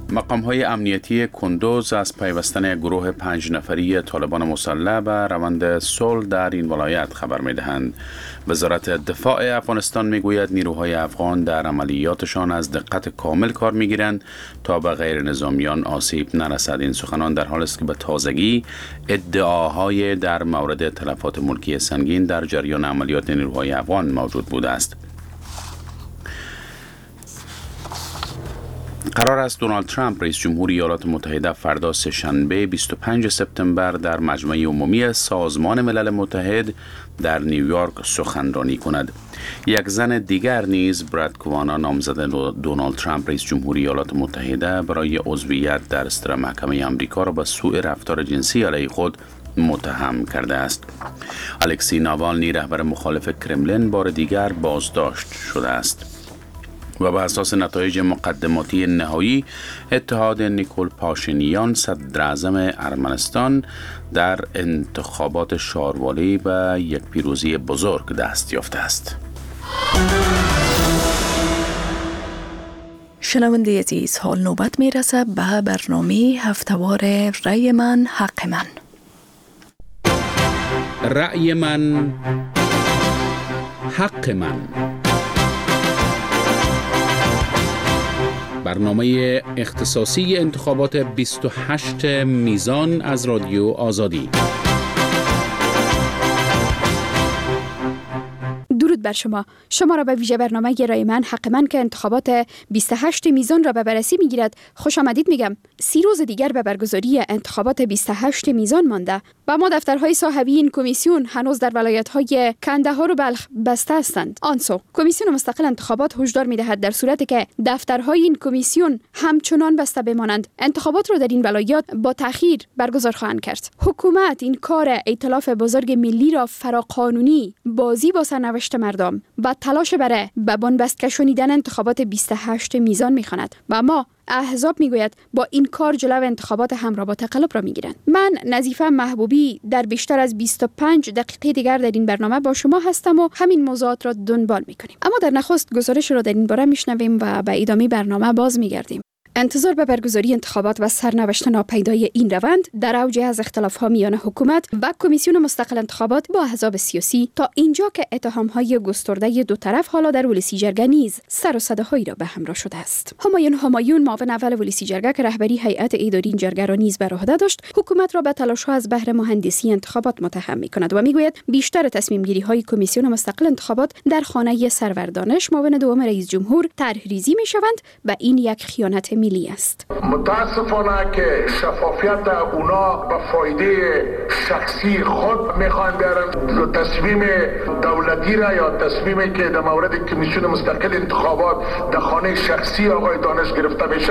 مقام‌های امنیتی کندوز از پیوستن گروه 5 نفری طالبان مسلح به روند صلح در این ولایت خبر می‌دهند. وزارت دفاع افغانستان می‌گوید نیروهای افغان در عملیاتشان از دقت کامل کار می‌گیرند تا به غیر نظامیان آسیب نرسد. این سخنان در حالی است که به تازگی ادعاهای در مورد تلفات ملکی سنگین در جریان عملیات نیروهای افغان موجود بوده است. قرار است دونالد ترامپ رئیس جمهوری ایالات متحده فردا سه‌شنبه 25 سپتامبر در مجمع عمومی سازمان ملل متحد در نیویورک سخنرانی کند. یک زن دیگر نیز براد کوانا نامزد دونالد ترامپ رئیس جمهوری ایالات متحده برای عضویت در استر محکمه آمریکا را به سوء رفتار جنسی علیه خود متهم کرده است. الکسی ناوالنی رهبر مخالف کرملین بار دیگر بازداشت شده است و به اساس نتایج مقدماتی نهایی اتحاد نیکول پاشینیان صدر اعظم ارمنستان در انتخابات شاروالی به یک پیروزی بزرگ دست یافته است. شنونده عزیز، حال نوبت می رسه به برنامه هفتهوار رأی من حق من. رأی من حق من، برنامه اختصاصی انتخابات 28 میزان از رادیو آزادی. درود بر شما را به ویژه برنامه رای من حق من که انتخابات 28 میزان را به بررسی میگیرد خوش آمدید میگم. 30 روز دیگر به برگزاری انتخابات 28 میزان مانده و ما دفترهای صاحبی این کمیسیون هنوز در ولایت‌های کندهار و بلخ بسته هستند. آنسو کمیسیون مستقل انتخابات هشدار می‌دهد در صورتی که دفترهای این کمیسیون همچنان بسته بمانند انتخابات را در این ولایات با تأخیر برگزار خواهند کرد. حکومت این کار ائتلاف بزرگ ملی را فراقانونی، بازی با سرنوشت مردم و تلاش برای به بنبست کشانیدن انتخابات 28 میزان می‌خواند و ما احزاب میگوید با این کار جلو انتخابات همراه با تقلب را میگیرند. من نظیفه محبوبی در بیشتر از 25 دقیقه دیگر در این برنامه با شما هستم و همین موضوعات را دنبال میکنیم. اما در نخست گزارش را در این باره میشنویم و به ادامه برنامه باز میگردیم. انتظار به برگزاری انتخابات و سرنوشت ناپیدای این روند در اوج از اختلاف‌ها میان حکومت و کمیسیون مستقل انتخابات با احزاب سیاسی تا اینجا که اتهام‌های گسترده دو طرف حالا در ولسی جرگه نیز سر و صداهایی را به همراه شده است. همایون معاون اول ولسی جرگه که رهبری هیئت اداری این جرگه را نیز بر عهده داشت، حکومت را به تلاش‌ها از بهر مهندسی انتخابات متهم می‌کند و می‌گوید بیشتر تصمیم‌گیری‌های کمیسیون مستقل انتخابات در خانه سرور دانش معاون دوم رئیس جمهور طرح‌ریزی می‌شوند و این یک خیانت ملی است. متاسفانه که شفافیت اونا به فایده شخصی خود میخوان بیارن، تصمیم دولتی را یا تصمیمی که در مورد کمیسیون مستقل انتخابات در خانه شخصی آقای دانش گرفته بشه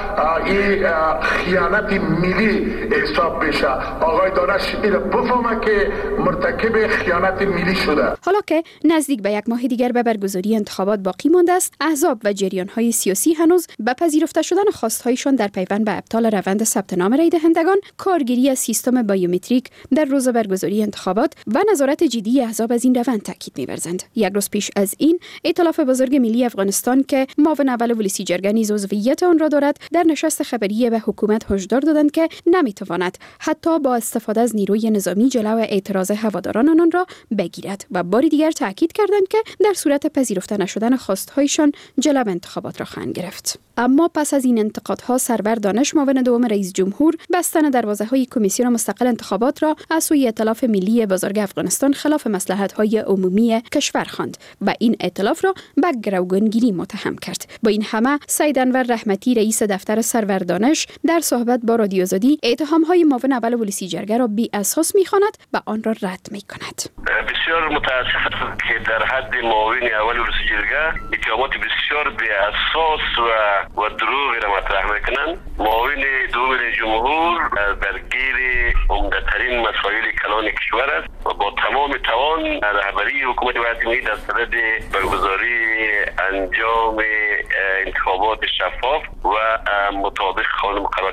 این خیانت ملی حساب بشه. آقای دانش این بفهمه که مرتکب خیانت ملی شده. حالا که نزدیک به یک ماه دیگر به برگزاری انتخابات باقی مانده است، احزاب و جریان‌های سیاسی هنوز به پذیرفته شدن خواست‌هایشان در پیوند به ابطال روند ثبت نام رای دهندگان، کارگیری از سیستم بایومتریک در روز برگزاری انتخابات و نظارت جدی احزاب از این روند تاکید می‌ورزند. یک روز پیش از این ائتلاف بزرگ ملی افغانستان که معاون اول ولسی جرگه نیز عضویت آن را دارد، در نشست خبری به حکومت هشدار دادند که نمی‌تواند حتی با استفاده از نیروی نظامی جلو اعتراض هواداران آنان را بگیرد و بار دیگر تاکید کردند که در صورت پذیرفته نشدن خواست‌هایشان جلو انتخابات را خواهند گرفت. اما پس از این انتقادها سرور دانش معاون دوم رئیس جمهور بستن دروازه‌های کمیسیون مستقل انتخابات را از سوی ائتلاف ملی بزرگ افغانستان خلاف مصلحت‌های عمومی کشور خواند و این ائتلاف را به گروگانگیری متهم کرد. با این همه سید انور رحمتی رئیس دفتر سرور دانش در صحبت با رادیو آزادی اتهام‌های معاون اول ولسی جرگه را بی اساس می‌خواند و آن را رد می‌کند. بسیار متاسفم که در حد معاون اول ولسی جرگه اتهامات بسیار بی اساس و دروغ را مطرح میکنند. معاون دوم رئیس جمهور درگیر عمده‌ترین مسائل کلان کشور است و با تمام توان رهبری حکومت وطنی در صدد برگزاری انجام انتخابات شفاف و مطابق قانون مقررات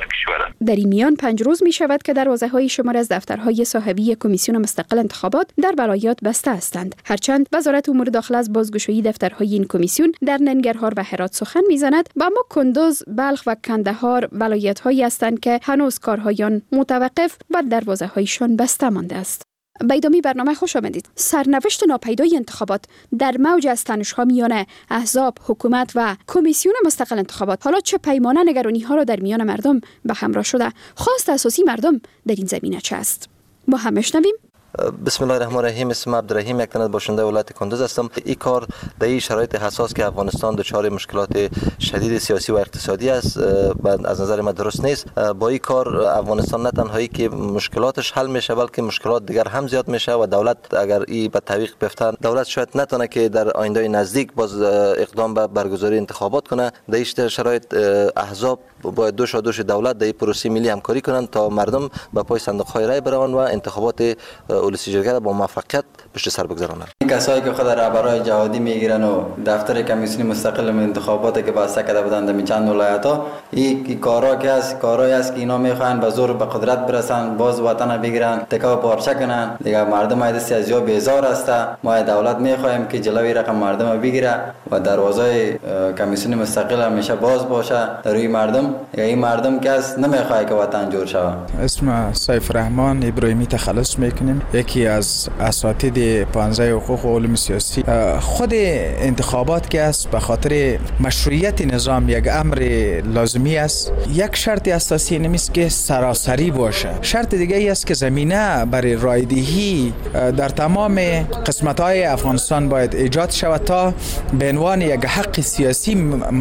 کشور. در این میان 5 روز می شود که دروازه‌های شمار از دفترهای صاحبی کمیسیون مستقل انتخابات در ولایات بسته هستند. هرچند وزارت امور داخله از بازگشایی دفترهای این کمیسیون در ننگرهار و هرات سخن می‌زند، و اما کندوز، بلخ و کندهار ولایت‌هایی هستند که هنوز کارهایان متوقف و دروازه‌هایشان بسته مانده است. به ادامه برنامه خوش آمدید. سرنوشت ناپیدای انتخابات در موج از تنش‌ها میان احزاب، حکومت و کمیسیون مستقل انتخابات حالا چه پیمانه نگرانی‌ها را در میان مردم به همراه شده؟ خواست اساسی مردم در این زمینه چه است؟ ما هم میشنویم. بسم الله الرحمن الرحیم. اسمم عبدالرحیم، یک تن از باشنده ولایت کندوز هستم. این کار در این شرایط حساس که افغانستان دچار مشکلات شدید سیاسی و اقتصادی است از نظر من درست نیست. با این کار افغانستان نه تنهایی که مشکلاتش حل میشه بلکه مشکلات دیگر هم زیاد میشه و دولت اگر این به تعویق بیفتن، دولت شاید نتونه که در آینده نزدیک باز اقدام به برگزاری انتخابات کنه. در این شرایط احزاب باید دوش دولت در پروسه ملی همکاری کنند تا مردم به پای صندوق‌های رای بروند و انتخابات اولسی جرگه را با موفقیت پشت سر بگذارانند. این کسایی که خود رهبرای جهادی میگیرن و دفتر کمیسیون مستقل انتخابات که بسته کرده بودند در چند ولایت‌ها، این کارایی است که اینا میخوان به زور به قدرت برسن، باز وطن بگیرن، تکا و پارچه کنن. دیگه مردم از سیاسی بیزار است. ما دولت میخوایم که جلوی رقم مردم بگیره و دروازه کمیسیون مستقل همیشه باز باشه در روی مردم. این مردم کس نمیخواد که وطن جور شود. اسم سیف رحمان ابراهیمی تخلص میکنیم، یکی از اساتید پانزه حقوق و علوم سیاسی. خود انتخابات که است به خاطر مشروعیت نظام یک امر لازمی است. یک شرط اساسی نمیست که سراسری باشه. شرط دیگه ای است که زمینه برای رایدهی در تمام قسمت‌های افغانستان باید ایجاد شود تا به عنوان یک حق سیاسی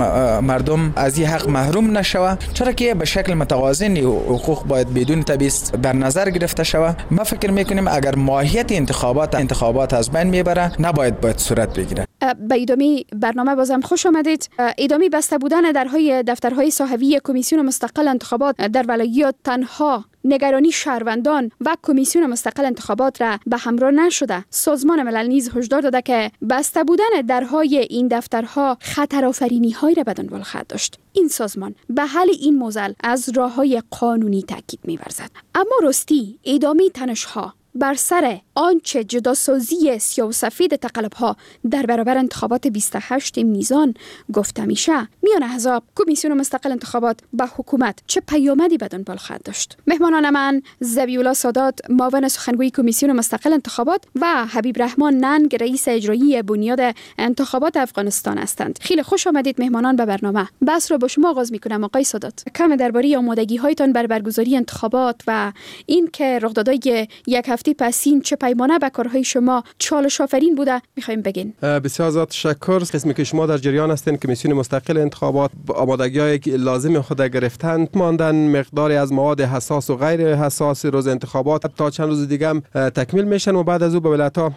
مردم از این حق محروم نشود، چرا که به شکل متوازن حقوق باید بدون تبعیض در نظر گرفته شود. ما فکر میکنیم اگر ماهیت انتخابات از بین میبره باید صورت بگیره. به ادامه برنامه بازم خوش آمدید. ادامه بسته بودن دفترهای صاحبی کمیسیون مستقل انتخابات در ولایات تنها نگرانی شهروندان و کمیسیون مستقل انتخابات را به همراه نشده. سازمان ملل نیز هشدار داده که بسته بودن درهای این دفترها خطرآفرینی‌هایی را به دنبال خواهد داشت. این سازمان به حل این موزل از راه‌های قانونی تاکید می‌ورزد. اما راستی ادامه تنش‌ها بر سر آنچه جداسازی سیاه و سفید تقلب‌ها در برابر انتخابات 28 میزان گفته میشه، میان احزاب، کمیسیون مستقل انتخابات با حکومت چه پیامدی به دنبال خواهد داشت؟ مهمانان من ذبیح‌الله سادات، معاون سخنگوی کمیسیون مستقل انتخابات، و حبیب رحمان ننگ، رئیس اجرایی بنیاد انتخابات افغانستان هستند. خیلی خوش آمدید مهمانان به برنامه. بحث را با شما آغاز می‌کنم. آقای سادات، کم درباره آمادگی‌هایتان برای برگزاری انتخابات و این که رخدادهای یک هفته پسین چه پیمانه به کارهای شما چالش آفرین بوده می‌خوایم بگین. بسیار زیاد تشکر. قسمی که شما در جریان هستین کمیسیون مستقل انتخابات آمادگی‌های لازم خود گرفتن، ماندن مقداری از مواد حساس و غیر حساس روز انتخابات تا چند روز دیگه هم تکمیل میشن و بعد از او به ولایت‌ها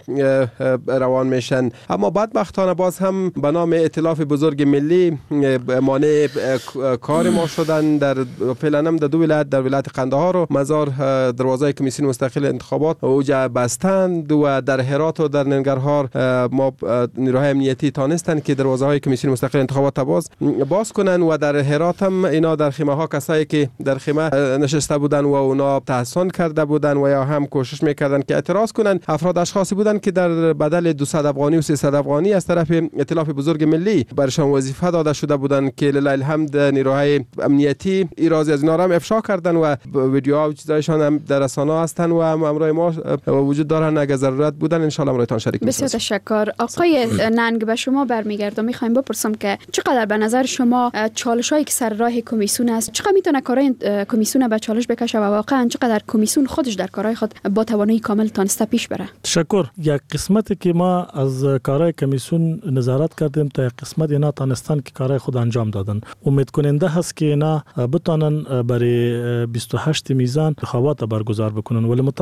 روان میشن. اما بدبختانه باز هم به نام ائتلاف بزرگ ملی مانع کار ما شدن. در فعلا هم در 2 ولایت، در ولایت قندهار و مزار، دروازه کمیسیون مستقل انتخابات اوجا بستند و در هرات و در ننگرهار ما نیروهای امنیتی تانستند که دروازه‌های کمیسیون مستقل انتخابات باز کنن و در هرات هم اینا در خیمه ها کسایی که در خیمه نشسته بودن و اونا تحصن کرده بودن و یا هم کوشش میکردن که اعتراض کنن، افراد اشخاصی بودن که در بدل 200 افغانی و 300 افغانی از طرف ائتلاف بزرگ ملی برشان وظیفه داده شده بودن که لله الحمد نیروهای امنیتی ایرازی از اینا را هم افشا کردن و ویدیوها و چیزایشان هم در رسانه هستن و هم امروز ما وجود دارن. اگر ضرورت بودن ان شاء الله امروزتان شریک میشیم. بسیار تشکر. آقای ننگ، به شما برمیگردم. میخوایم بپرسم که چقدر به نظر شما چالشایی که سر راه کمیسیون است، چقدر میتونه کارهای کمیسیون به چالش بکشه و واقعا چقدر کمیسیون خودش در کارهای خود با توانایی کامل تانسته پیش بره؟ تشکر. یک قسمتی که ما از کارهای کمیسیون نظارت کردیم تا یک قسمت اینا تانستن که کارهای خود انجام دادن. امید کننده هست که اینا بتونن برای 28 میزان انتخابات برگزار بکنن، ولی متاسفانه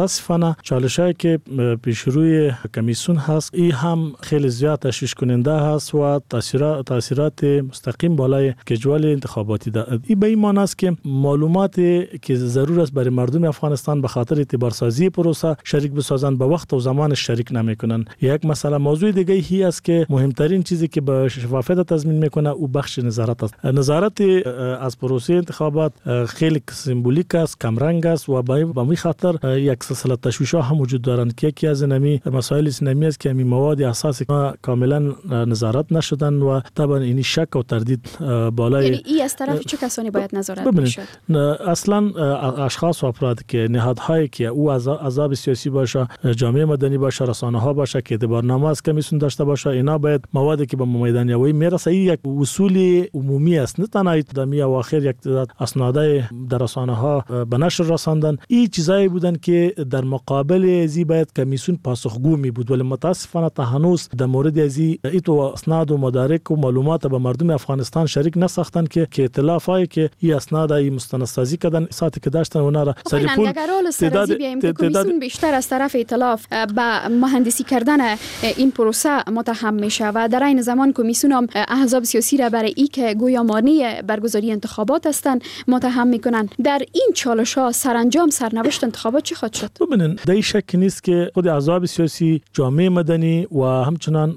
متاسفانه چالشایی که پیش روی کمیسیون هست این هم خیلی زیاد تشویش کننده هست و تاثیرات مستقیم بالای جدول انتخاباتی دارد. این به این معنی است که معلوماتی که ضرور است برای مردم افغانستان به خاطر اعتبارسازی پروسه شریک بسازند به وقت و زمان شریک نمیکنن. یک مسئله موضوع دیگه هی است که مهمترین چیزی که به شفافیت تضمین میکنه او بخش نظارت است. نظارت از پروسه انتخابات خیلی سمبولیک است، کم رنگ است و به می خاطر یک سلسله تشویش‌ها هم وجود دارند که یکی از نمی مسائل نمی است که می مواد اساسی کاملا نظارت نشدن و طبعا این شک و تردید بالای یعنی این از طرف چه کسانی باید نظارت بشه؟ اصلا اشخاص و افراد که نهادهایی که او احزاب سیاسی باشه، جامعه مدنی باشه، رسانه‌ها باشه که اعتبارنامه از کمیسیون داشته باشه، اینا باید موادی که به میدان یابی میرسه یک اصول عمومی است، نه تنها دمی اواخر یک اسنادای در رسانه‌ها به نشر رساندن. این چیزایی بودن که در مقابل ازی باید کمیسیون پاسخگو می بود، ولی متاسفانه تا هنوز در مورد ازی ایتو اسناد و مدارک و معلومات به مردم افغانستان شریک نساختن که اختلافایی که این اسناد ای مستندسازی کردن ساعتی که داشتن اونا را سری پول کمیسیون بیشتر از طرف ائتلاف به مهندسی کردن این پروسه متهم میشه و در این زمان کمیسیون هم احزاب سیاسی را برای ای که گویا مانع برگزاری انتخابات هستند متهم میکنن. در این چالش‌ها سرانجام سرنوشت انتخابات چی خواهد شد؟ ببینید در شک نیست که خود احزاب سیاسی، جامعه مدنی و همچنان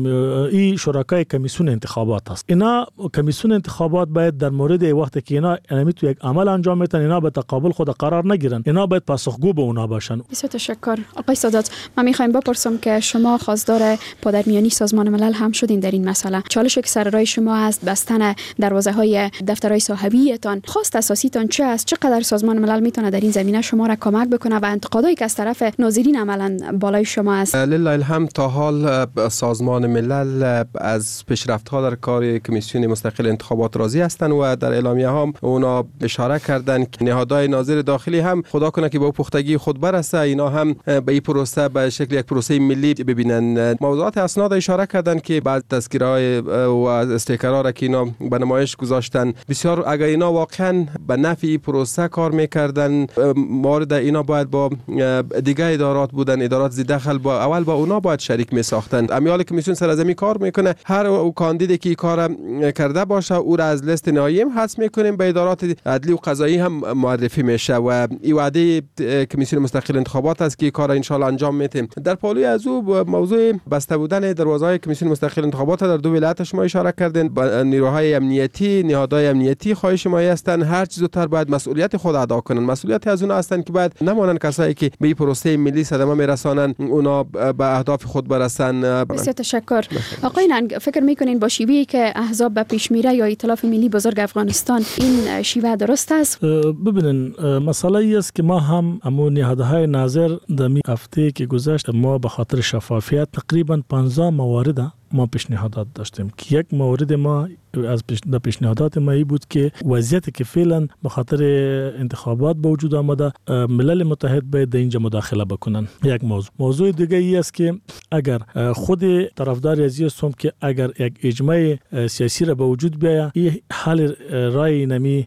این شرکای کمیسیون انتخابات است. اینا کمیسیون انتخابات باید در مورد وقتی که اینا تو یک عمل انجام میتن اینا به تقابل خود قرار نگیرن، اینا باید پاسخگو به اونا باشن. بسیار تشکر آقای سادات. من میخوایم بپرسم که شما خواستار پادرمیانی سازمان ملل هم شدین در این مسئله. چالش که سر راه شما است بستن دروازه‌های دفترهای صاحبیتان، خواست اساسیتان چه است؟ چقدر سازمان ملل میتونه در این زمینه شما را کمک بکنه و انتقادایی که از طرف ناظرین عملاً بالای شما است؟ لله الحمد تا حال سازمان ملل از پیشرفت‌ها در کار کمیسیون مستقل انتخابات راضی هستند و در اعلامیه هم اونا اشاره کردن که نهادهای ناظر داخلی هم خدا کنه که با پختگی خود برسه اینا هم به این پروسه به شکل یک پروسه ملی ببینن. موضوعات اسناد اشاره کردن که بعض تذکره‌های و استیکرها را که اینا به نمایش گذاشتن بسیار اگر اینا واقعا به نفع پروسه کار میکردن مورد اینا باید با دیگه ادارات بودن، ادارات زی دخل با اول با اونا باید شریک می ساختن. امیال کمیسیون سرزمین کار میکنه، هر کاندیدی که کار کرده باشه او را از لیست نهایی هم حذف میکنیم، به ادارات عدلی و قضایی هم معرفی میشه و این وعده کمیسیون مستقل انتخابات است که کار ان شاء الله انجام میدیم. در پالوی از او موضوع بسته بودن دروازه‌های کمیسیون مستقل انتخابات در دو ولایت شما اشاره کردین. نیروهای امنیتی، نهادهای امنیتی خواهش ما هستند هر چیز زودتر باید مسئولیت خود ادا کنن. مسئولیت از اونها هستند که باید نمانن کسایی که به پروسه ملی صدمه میرسانن اونا به اهداف خود برسن. بسیار تشکر. آقای ننگ، فکر میکنین با شیوهی که احزاب به پیش میره یا ائتلاف ملی بزرگ افغانستان این شیوه درست است؟ ببینین مسئله ای است که ما هم امون نهادهای ناظر دمی هفته که گذشت ما به خاطر شفافیت تقریبا 15 موارد ما پیشنهادات داشتیم که یک مورد ما از پیشنهادات ما ای بود که وضعیتی که فعلا به خاطر انتخابات به وجود آمده ملل متحد باید در اینجا مداخله بکنن. یک موضوع دیگه ای است که اگر خود طرفدار ازی هستم که اگر یک اجماع سیاسی را به وجود بیاید این حل رای نمی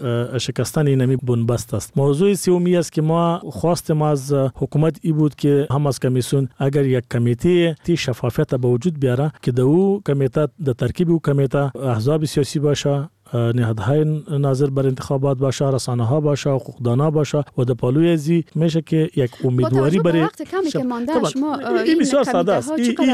شکستن نمی بنبست است. موضوع سومی است که ما خواستیم از حکومت ای بود که هم از کمیسیون اگر یک کمیته شفافیت به وجود بیاره که دو کمیته در ترکیب او کمیته احزاب سیاسی باشه، نهادهای ناظر بر انتخابات باشه، رسانه‌ها باشه، حقوقدانا باشه و در پالوی ازی میشه که یک امیدواری برای وقت کمی که مانده شما این بسیار ساده است.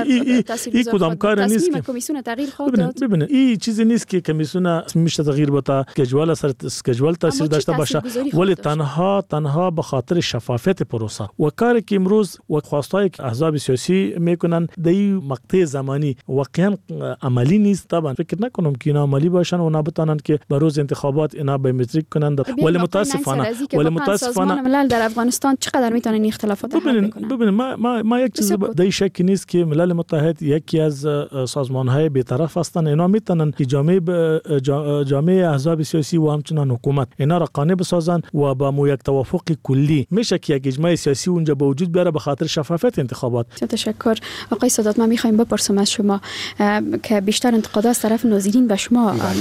این کدام کار نیست که کمیسیون تغییر خواهد داد. ببینید این چیزی نیست که کمیسیون میشه تغییر بده، اسکیجول اسکیجول تاثیر داشته باشه، ولی تنها به خاطر شفافیت پروسه و کاری که امروز و خواستای احزاب سیاسی میکنن در این مقطع زمانی واقعا عملی نیست. طبعا فکر نکنم که اینا عملی باشن و نبودن که بروز انتخابات اینا بیومتریک کنند. ولی متاسفانه ملل در افغانستان چقدر میتونن این اختلافات حل کنن؟ ببینید ما یک چیز در شک نیست که ملل متحد یکی از سازمان‌های بی‌طرف هستند. اینا میتونن که جامعه احزاب سیاسی و همچنان حکومت اینا را قانع بسازن و با یک توافق کلی میشه که یک اجماع سیاسی اونجا به وجود بیاره به خاطر شفافیت انتخابات. تشکر. آقای سادات، ما میخوایم بپرسم از شما که بیشتر انتقادات از طرف ناظرین به شما متوجه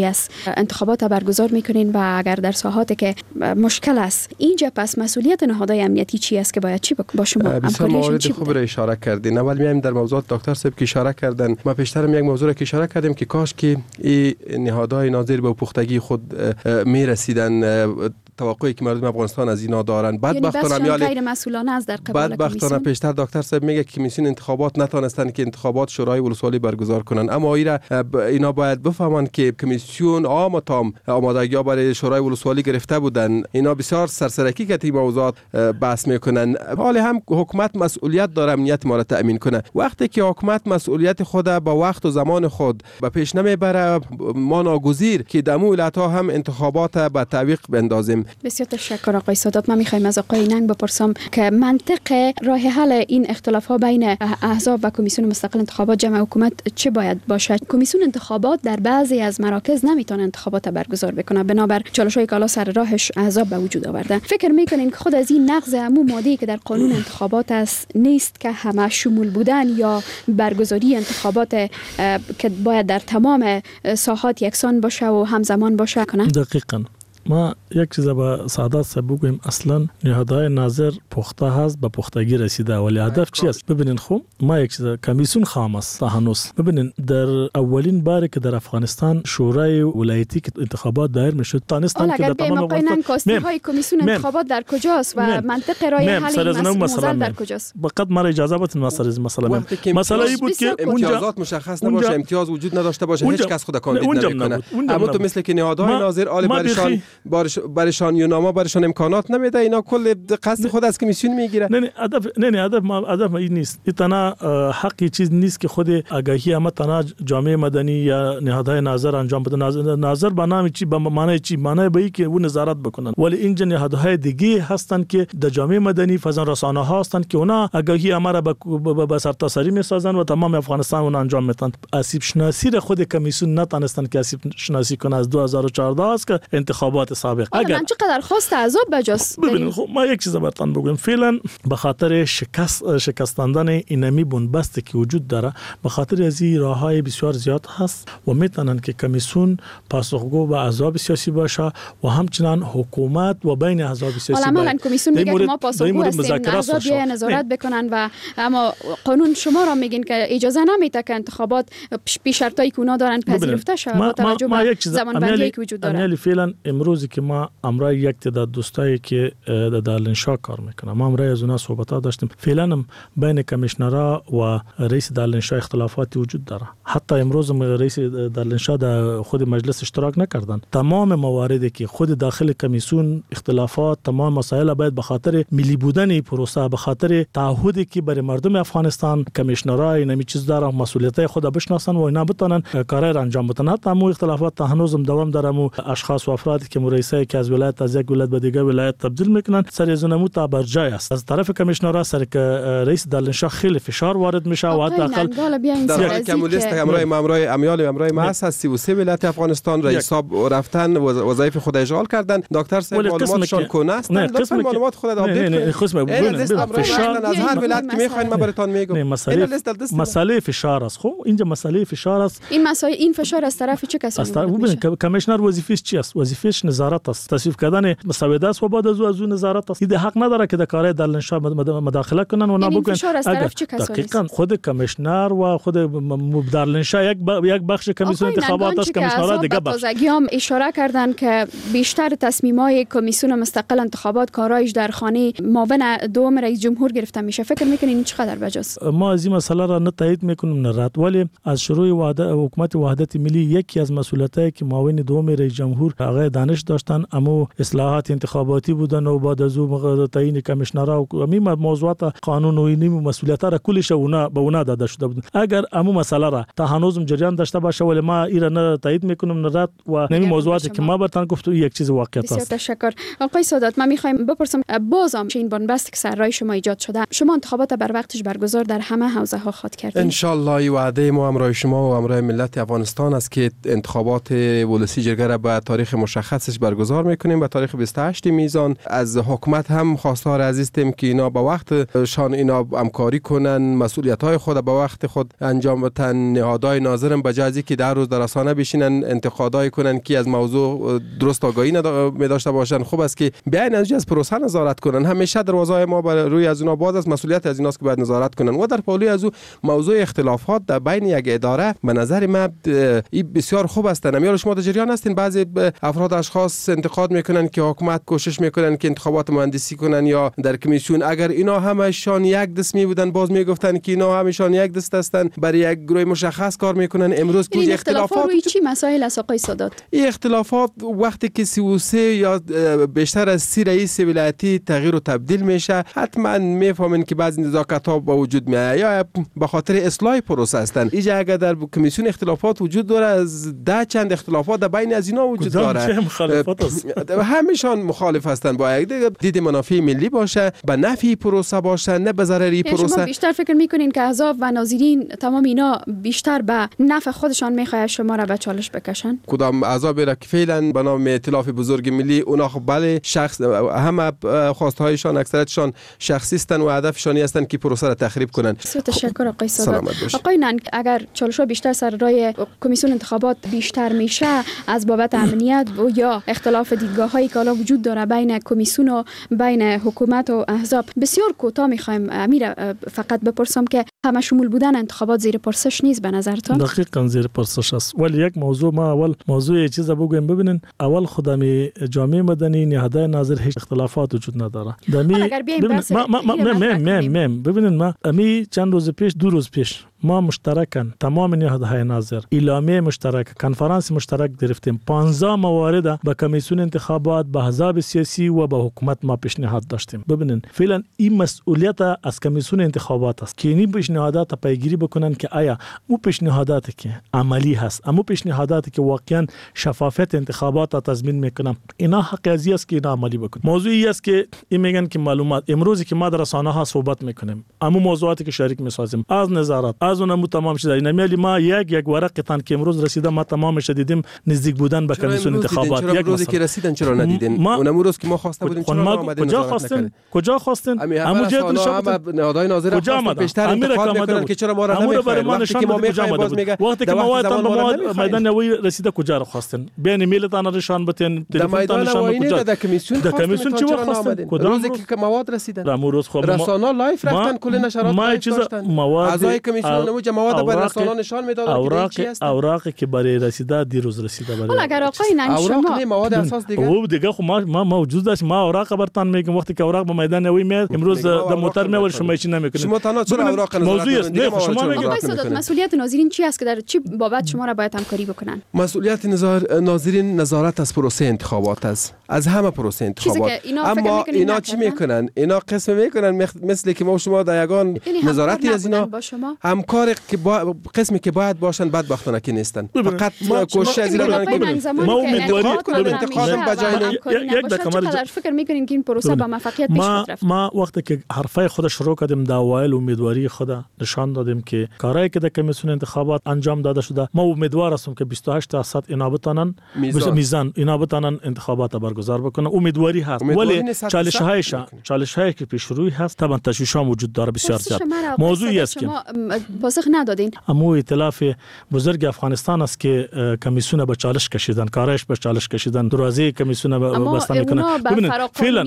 مجبوری است انتخابات برگزار میکنین و اگر در ساحاتی که مشکل است اینجا پس مسئولیت نهادهای امنیتی چی است که باید چی با شما بسیار موارد خوب را اشاره کردین. اول میایم در موضوعات دکتر صاحب که اشاره کردن. ما پیشترم یک موضوع را که اشاره کردیم که کاش که این نهادهای ناظر به پختگی خود میرسیدن، توقعی که مردم افغانستان از اینا دارن. بدبختانه غیر مسئولانه از در قبال بدبختانه پیشتر دکتر صاحب میگه که کمیسیون انتخابات نتونستن که انتخابات شورای ولسوالی برگزار کنن، اما اینا باید بفهمن که کمیسیون تام آمادگی برای شورای ولسوالی گرفته بودن. اینا بسیار سرسرکی که این موضوعات بحث میکنن. حالا هم حکومت مسئولیت داره امنیت ما را تامین کنه. وقتی که حکومت مسئولیت خود با وقت و زمان خود به پیش نمیبره، ما ناگزیر که دمو ولایت‌ها هم انتخابات به تعویق بندازیم. بسیار تشکر آقای سادات. من میخوایم از آقای ننگ بپرسم که منطق راه حل این اختلافات بین احزاب و کمیسیون مستقل انتخابات جمع حکومت چه باید باشد؟ کمیسیون انتخابات در بعضی از مراکز نمیتونه انتخابات برگزار بکنه بنابر چالش‌های که سر راهش احزاب به وجود آورده. فکر میکنین که خود از این نقض عموم ماده‌ای که در قانون انتخابات است نیست که همه شمول بودن یا برگزاری انتخابات که باید در تمام ساحات یکسان باشه و همزمان باشه کنه؟ دقیقاً. ما یک چیز به سعادت صاحب بگویم، اصلا نهادهای ناظر پخته هست، به پختگی رسیده، ولی هدف چی است؟ ببینین خوب، ما یک چیز کمیسیون خام است هنوز. ببینین در اولین باری که در افغانستان شورای ولایتی که انتخابات دایر میشد تانستان که در تمام افغانستان های کمیسیون انتخابات در کجاست و منطق راه حل این مسئله در کجاست؟ فقط ما اجازه بدین مسئله ای بود که امتیازات مشخص نباشه، امتیاز وجود نداشته باشه، هیچ کس خود کاندید نمیکنه. اما تو مثل که نهادهای ناظر عالی برشان یوناما برشان امکانات نمیده، اینا کل قصد خود از کمیسیون میگیره. نه هدف این نیست. ایتنا حقی چیز نیست که خود آگاهی اما تنها جامعه مدنی یا نهادهای ناظر انجام بده. ناظر به نام چی، به معنی چی؟ معنی به این که او نظارت بکنن. ولی اینجا نهادهای دیگه هستن که در جامعه مدنی فضا رسانه ها هستن که اونا آگاهی اما را به سرتاسری میسازن و تمام افغانستان اون انجام میدن. آسیب شناسی را خود کمیسیون نتونستن که آسیب شناسی کنه. از 2014 است که انتخابات سابق اگر چقدر خواست عذاب بجاست. ببینید خب ما یک چیز براتون بگم، فعلا به خاطر شکستاندن اینمی بنبستی که وجود داره، به خاطر از این راههای بسیار زیاد هست و میتونن که کمیسیون پاسخگو به احزاب سیاسی باشه و همچنان حکومت و بین احزاب سیاسی. عملاً کمیسیون میگه که ما پاسخگو هستیم، احزاب بیاین نظارت بکنن و اما قانون شما را میگین که اجازه نمیده که انتخابات بی شرطایی که اونا دارن پذیرفته شه با توجه به زمانبندی که وجود داره. یعنی فعلا امروزی که ما امرای یک تعداد دوستایی که در دارالانشا کار میکنن، ما امرای از اونها صحبت‌ها داشتیم. فعلا هم بین کمیشنرها و رئیس دارالانشا اختلافاتی وجود داره. حتی امروز رئیس دارالانشا در خود مجلس اشتراک نکردن. تمام مواردی که خود داخل کمیسیون اختلافات، تمام مسائل باید به خاطر ملی بودن پروسه، به خاطر تعهدی که برای مردم افغانستان کمیشنرها اینمی چیز داره، مسئولیت خود بشناسن و اینا بتونن کارای انجام بدن. حتی همون اختلافات هنوزم دوام داره. مو اشخاص و افرادی که رئیسای که از ولایت از یک ولایت به دیگر ولایت تبدیل میکنن، سر از اونمو تا برجای است. از طرف کمیشنرها سر که رئیس دارالانشا خیلی فشار وارد میشه و حداقل در حالی که لیست امرای امرای محض از 33 ولایت افغانستان رئیساب رفتن وظایف خود اشغال کردن. دکتر صاحب معلوماتشون کنه است. لطفا معلومات خود آپدیت کنید. فشار از هر ولایت که میخواین ما براتون میگم. مسئله فشار است. خب اینجا مسئله فشار است. این فشار از طرف چه کسانی؟ ببینید کمیشنر وظیفه‌اش چی است؟ وظیفه‌اش نظارت است. تصویب کردن مسودات است و بعد از او نظارت است. این حق نداره که در کارهای دارالانشا مداخله کنن و نبگن. دقیقاً خود کمیشنر و خود دارالانشا یک بخش کمیسیون انتخابات است. کمیشنرها دیگه بخش. تازگیام اشاره کردن که بیشتر تصمیم‌های کمیسیون مستقل انتخابات کارایش در خانه معاون دوم رئیس جمهور گرفته میشه. فکر میکنین این چقدر بجاست؟ ما از این مسئله را نه تایید میکنیم نه رد، ولی از شروع حکومت وحدت ملی یکی از مسئولیتایی که معاون دوم رئیس جمهور آقای دانش داشتن اما اصلاحات انتخاباتی بودن و بعد از اون تعیین کمیشنرها و همین موضوعات قانون و این مسئولیت‌ها را کلش به اونا داده شده بود. اگر همو مسئله را تا هنوزم جریان داشته باشه ولی ما ایرا نه تایید میکنم نه رد و همین موضوعاتی که ما براتون گفتم یک چیز واقعیت است. بسیار تشکر. آقای سادات، من میخوایم بپرسم بازم این بنبست که سر راه شما ایجاد شده، شما انتخابات بر وقتش برگزار در همه حوزه ها خواهد کردید؟ ان شاء الله وعده ما همراه شما و همراه ملت افغانستان است که انتخابات ولسی جرگه را به تاریخ مشخص جلسش برگزار میکنیم به تاریخ 28 میزان. از حکومت هم خواستار عزیزیم که اینا با وقت شان اینا همکاری کنن، مسئولیت‌های خود با وقت خود انجام بدن. نهادهای ناظرم به جای که در روز در رسانه بشینن انتقادای کنن که از موضوع درست آگاهی می داشته باشن، خوب است که بیاین از پروسه نظارت کنن. همیشه دروازه ما بر روی از اونا باز است، مسئولیت از ایناست که باید نظارت کنن. و در پالوی از موضوع اختلافات در بین یک اداره به نظر من این بسیار خوب است. نمیال شما در جریان هستین بعضی افراد اشخاص انتقاد میکنن که حکومت کوشش میکنن که انتخابات مهندسی کنن یا در کمیسیون. اگر اینا همشان یک دست می بودن باز میگفتن که اینا همشان یک دست هستن، برای یک گروه مشخص کار میکنن. امروز که اختلافات روی چی مسائل است آقای سادات؟ این اختلافات وقتی که 33 یا بیشتر از 30 رئیس ولایتی تغییر و تبدیل میشه، حتما میفهمن که بعضی نزاکت‌ها با وجود میاد یا به خاطر اصلاح پروسه هستن. اینجا اگر در کمیسیون اختلافات وجود داره، از ده چند اختلافات در بین از اینا وجود داره. مخالفت است. همشان مخالف هستن. با یک دید منافع ملی باشه، به نفع پروسه باشه، نه به ضرر پروسه. شما بیشتر فکر میکنین که احزاب و ناظرین تمام اینا بیشتر به نفع خودشان میخواد شما را به چالش بکشن؟ کدام احزاب را که فعلا به نام ائتلاف بزرگ ملی اونا خب بله شخص همه خواستهایشان اکثرتشان شخصی هستند و هدفشان هستند که پروسه را تخریب کنن. تشکر آقای سادات. آقای ننگ، اگر چالش‌ها بیشتر سر رای کمیسیون انتخابات بیشتر میشه از بابت امنیت و یا اختلاف دیدگاه‌هایی که حالا وجود داره بین کمیسیون و بین حکومت و احزاب، بسیار کوتاه می‌خوایم امیر فقط بپرسم که همه شمول بودن انتخابات زیر پرسش نیست به نظرتان؟ دقیقاً زیر پرسش است. ولی یک موضوع ما اول موضوع چیز بگویم. ببینین اول خدای جامعه مدنی نهادهای ناظر هیچ اختلافات وجود نداره. ببینین ما امی چند روز پیش دو روز پیش ما مشترکاً تمام نهادهای ناظر اعلامیه مشترک کنفرانس مشترک گرفتیم. 15 موارد به کمیسیون انتخابات، به احزاب سیاسی و به حکومت ما پیشنهاد داشتیم. ببینین فعلا این مسئولیت از کمیسیون انتخابات است که این پیشنهادات پیگیری بکنن که آیا او پیشنهاداتی که عملی هست، اما پیشنهاداتی که واقعا شفافیت انتخابات را تضمین میکنن، اینا حق ازی است که اینا عملی بکنن. موضوعی است که این میگن که معلومات امروزی که ما در رسانه ها صحبت میکنیم، اما موضوعاتی که شریک میسازیم از نظارت از اونم تمام شده. نمیالی ما یک ورق تان که امروز رسیده ما تمام شدیدیم نزدیک بودن به کمیسیون انتخابات. یک روزی که رسیدن چرا ندیدین؟ اونم روز که ما خواسته بودیم چرا اومدین؟ کجا خواستین؟ همون نهادهای ناظر بیشتر انتقاد میکنن که چرا ما را نمیخواین. وقتی که ما میخوایم باز میگه وقتی که مواتان به میدان نوی رسیده کجا را خواستین؟ بین میلتان نشان بتین تلفن نشان کجا؟ در کمیسیون چی خواستین؟ روزی که مواد رسیدن امروز خب رسانه لایف رفتن کل نشرات ما چیز مواد اعضای کمیسیون مواد به رسانه نشان میدادن که اوراقی که برای رسیده دیروز رسیده برای اگر آقای ننگ شما مواد اساس دیگه خب ما موجود است. ما اوراق برتان میگم وقتی که اوراق به میدان نوی میاد امروز در موتر میول شما چی نمیکنید. شما تنها چرا اوراق موضوع است. نه شما میگید مسئولیت ناظرین چی است که در چی بابت شما را باید همکاری بکنن؟ مسئولیت ناظرین نظارت از پروسه انتخابات است، از همه پروسه انتخابات. اما اینا چی میکنن؟ اینا قسم میکنن مثل که ما شما در یگان نظارتی از اینا همکار که قسمی که باید باشن بدبختانه که نیستن. فقط کوشش از اینا دارن که ما امیدواری کنن انتقادم بجای یک دقیقه فکر میکنین که این پروسه با موفقیت پیش رفت؟ ما وقتی که حرفای خود شروع کردیم در اوایل امیدواری خود نشان دادیم که کارهایی که در کمیسیون انتخابات انجام داده شده، ما امیدوار هستیم که 28% اینا بتونن میزان اینا بتونن انتخابات برگزار بکنن. امیدواری هست. ولی چالش‌هایی که پیش روی هست طبعا تشویش‌ها وجود داره بسیار زیاد. موضوعی است که پاسخ ندادین. اما ائتلاف بزرگ افغانستان است که کمیسیون به چالش کشیدن، کارش به چالش کشیدن، دروازه کمیسیون بسته میکنن. ببینید فعلا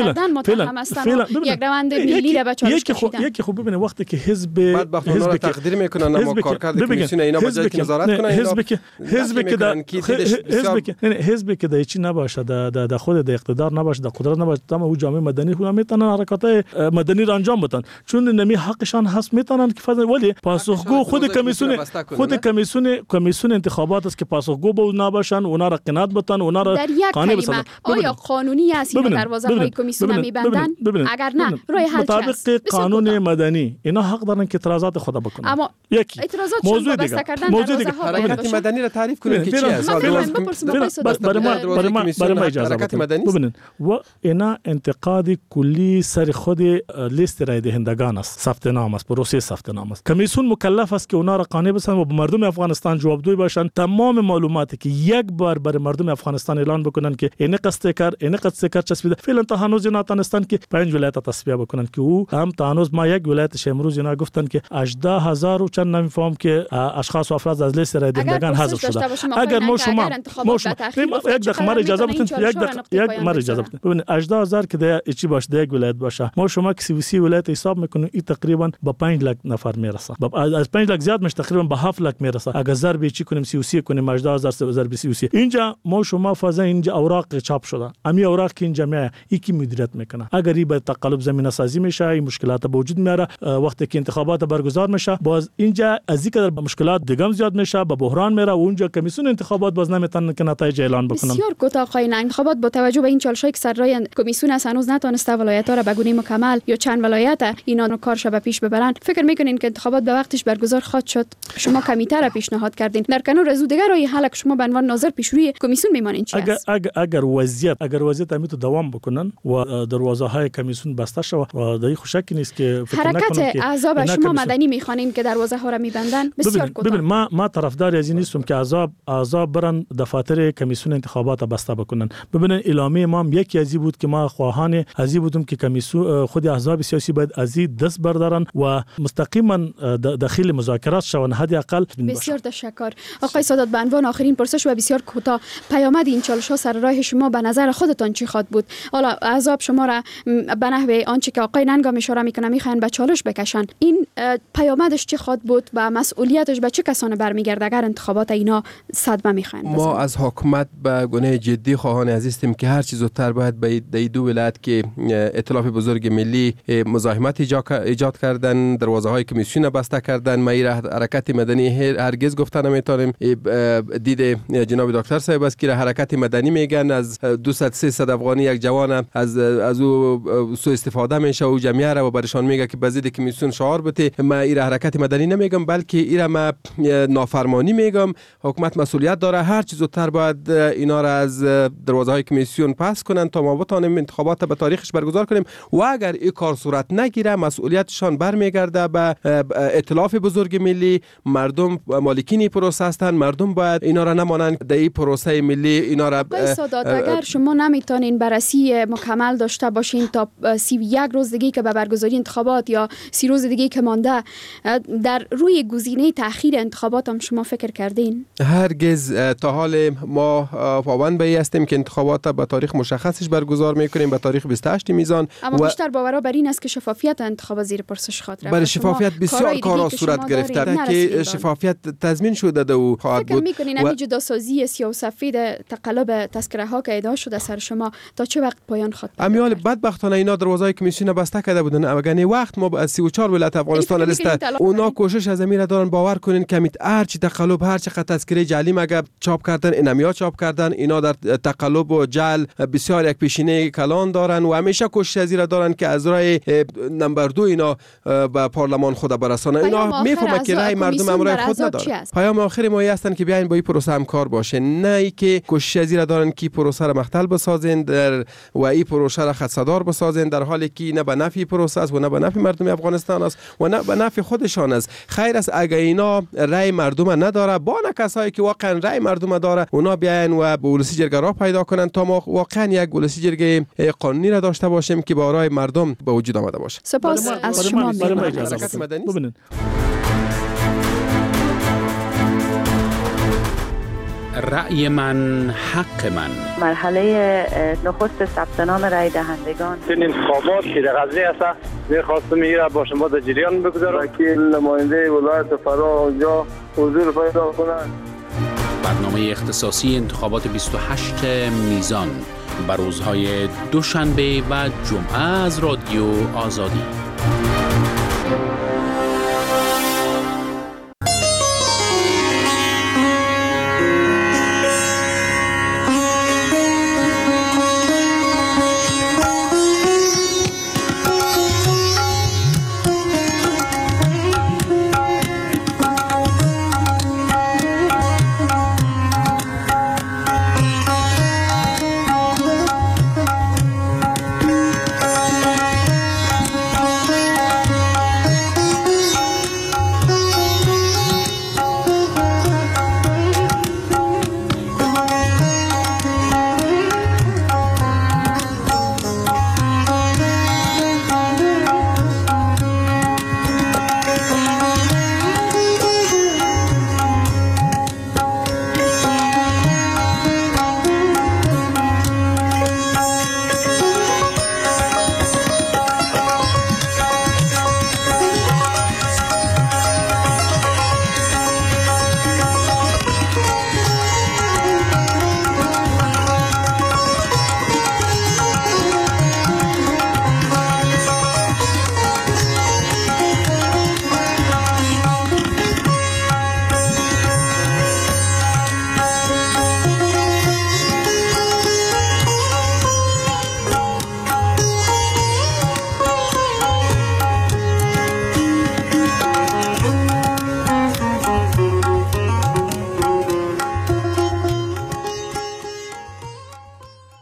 متهم هستن یک روند ملی را به چالش کشیدن. یکی خوب ببینید وقتی که حزب را تقدیر میکنن اما کارکرد کمیسیون اینا به جای که نظارت کنن، حزبی که در چی نباشه، در خود در اقتدار نباشه، در قدرت نباشه، تمام او جامعه مدنی هم میتونن حرکات مدنی را انجام بدن، چون نمی حقشان هست میتونن که ولی پاسخگو خود کمیسیون انتخابات است که پاسخگو بود نباشن، اونا را قناعت بدن، اونا را قانع بسازن. آیا قانونی است این دروازه های کمیسیون میبندن؟ اگر نه راه حل چیست؟ مطابق قانون مدنی اینا حق دارن که اعتراضات خود بکنن. اما اعتراضات موضوع دیگه حرکت مدنی را تعریف کنید که چی است؟ برای ما حرکت مدنی است. ببینید و اینا انتقاد کلی سر خود لیست رای دهندگان است، ثبت نام است، پروسه ثبت نام است. کمیسیون مکلف است که اونا را قانع بسازن و به مردم افغانستان جوابگوی باشن. تمام معلوماتی که یک بار برای مردم افغانستان اعلان بکنن که این قصد چسبیده، فعلا تا هنوز نتونستن که 5 ولایت تصفیه بکنن که او هم تا هنوز ما یک ولایتش امروز اینا گفتن که 18000 و چند نمیفهم که اشخاص و افراد از لیست رای دهندگان حذف شده. اگر ما شما یک دقیقه ما اجازه بدین، یک ما اجازه بدین. ببینید 18000 که در چی باشه، یک ولایت باشه، ما شما که 33 ولایت حساب میکنیم، این تقریبا به 5 لک نفر میرسه. از 5 لک زیاد میشه، تقریبا به 7 لک میرسه. اگر ضرب چی کنیم 33 کنیم 18000 ضرب 33، اینجا ما شما فازا اینجا اوراق چاپ شده، امی اوراق که اینجا میاد یکی مدیریت میکنه. اگر این به تقلب زمینه سازی میشه، این مشکلات به وجود میاره. وقتی که انتخابات برگزار میشه، باز اینجا از اینکه مشکلات دیگه زیاد میشه، به بحران میره و اونجا کمیسیون انتخابات باز نمیتونن که نتایج اعلان بکنن. بسیار کوتاه آقای انتخابات با توجه به این چالشایی که سر راه کمیسیون هنوز نتونسته ولایت‌ها را به گونه مکمل یا چند ولایت اینا کارش به پیش ببرن، فکر میکنین که انتخابات به وقتش برگزار خواهد شد؟ شما کمیته را پیشنهاد کردین، در کنار از دیگر راه حل که شما به عنوان ناظر پیشروی کمیسیون میمانین چی است؟ اگر وضعیت همین دوام بکنن و دروازه‌های کمیسیون بسته شود و در خوشکی نیست که حرکت احزاب شما مدنی میخوانین که دروازه‌ها را میبندن. بسیار کوتاه. ببین ما طرفدار از این نیستم که احزاب برن دفاتر کمیسیون انتخابات بسته بکنن. ببینن اعلامیه ما یکی ازی بود که ما خواهان ازی بودم که کمیسیون خود احزاب سیاسی باید ازی دست بردارن و مستقیما داخل مذاکرات شون. حداقل بسیار تشکر آقای سادات. به عنوان آخرین پرسش و بسیار کوتاه، پیامد این چالش‌ها سر راه شما به نظر خودتان چی خواهد بود؟ حالا احزاب شما را به نحوه آنچه که آقای ننگام اشاره میکنه میخوان به چالش بکشن، این پیامدش چی خواهد بود و مسئولیتش به چه کسانی برمیگرده اگر انتخابات اینا صدمه میخوان؟ ما از حکومت به گونه جدی خواهان هستیم که هر چیز زودتر باید به دو ولایت که ائتلاف بزرگ ملی مزاحمت ایجاد کردن، دروازه‌های کمیسیون بسته کردن، ما حرکت مدنی هرگز گفتن نمیتونیم. دید جناب دکتر صاحب است که حرکت مدنی میگن از 200-300 افغانی یک جوان از او سوء استفاده میشه و جمعیت را برشان میگه که بزید کمیسیون شعار بده. ما ایره حرکت مدنی نمیگم، بلکه ایره ما نافرمانی میگم. حکومت مسئولیت داره، هر چیز زودتر باید اینا را از دروازه‌های کمیسیون پس کنن تا ما بتونیم انتخابات به تاریخش برگزار کنیم و اگر این کار صورت نگیره مسئولیتشان برمیگرده به ائتلاف بزرگ ملی. مردم مالکین پروسه هستند، مردم باید اینا را نمانند در این پروسه ملی اینا را. اگر شما نمیتونین بررسی مکمل داشته باشین تا 31 روز دیگه که به برگزاری انتخابات یا 30 روز دیگه که مانده، در روی گزینه تأخیر انتخابات هم شما فکر کردین؟ هرگز. تا حال ما پابند به هستیم که انتخابات به تاریخ مشخصش برگزار میکنیم، به تاریخ 28 میزان. اما بیشتر باور بر این است که شفافیت انتخابات زیر پرسش خواهد رفت. برای شفافیت بسیار کارا صورت گرفته که شفافیت تضمین شده و خواهد بود. فکر میکنین همین جداسازی سیاه‌وسفید تقلب تذکره ها که ادعا شده سر شما تا چه وقت پایان خواهد؟ امیال بدبختانه اینا دروازه‌های کمیسیون بسته کرده بودن. اگر وقت ما از 34 ولایت افغانستان لیست اونا کوشش از امیر دارن باور کنین که هر چی تقلب، هر چقدر تذکره جعلی مگه چاپ کردن، اینمیا چاپ کردن، اینا در تقلب و جعل بسیار یک پیشینه کلان دارن و همیشه کوشش از اینا دارن که از راه نمبر 2 اینا به پارلمان خود برسانه. اینا میفهمن که رای مردم امروز خود نداره. پیام آخر ما هستن که بیاین با این پروسه همکار باشه، نه ای که کوشش از اینا دارن که پروسه را مختل بسازن و این پروسه را خدشه‌دار بسازن، در حالی که نه به نفع پروسه است و نه به نفع مردم افغانستان است و نه به نفع خودشان است. خیر است اگر اینا رای مردم نداره، با کسایی که واقعا رای مردم داره اونا بیاین و به ولسی جرگه را پیدا کنن تا ما واقعا یک ولسی جرگه قانونی را داشته باشیم که با رای مردم به وجود آمده باشه. سپاس از شما. ببینید رأی من حق من. مرحله نخست ثبت نام رای دهندگان این انتخابات که در غزه است، می‌خواستم میره با شما در جریان بگذارم که نماینده ولایت فرا اونجا حضور پیدا کنند. برنامه اختصاصی انتخابات 28 میزان بر روزهای دوشنبه و جمعه از رادیو آزادی.